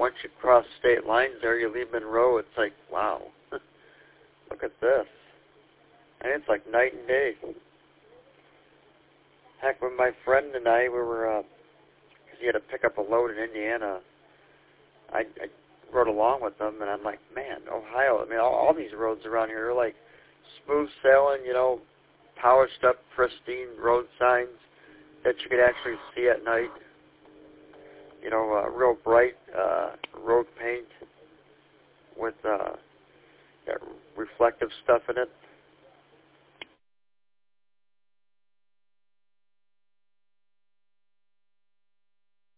once you cross state lines there, you leave Monroe, it's like, wow, look at this. And it's like night and day. Heck, when my friend and I, we were, because he had to pick up a load in Indiana, I rode along with them, and I'm like, man, Ohio, I mean, all these roads around here are like smooth sailing, you know, polished up, pristine road signs that you could actually see at night. You know, real bright road paint with that reflective stuff in it.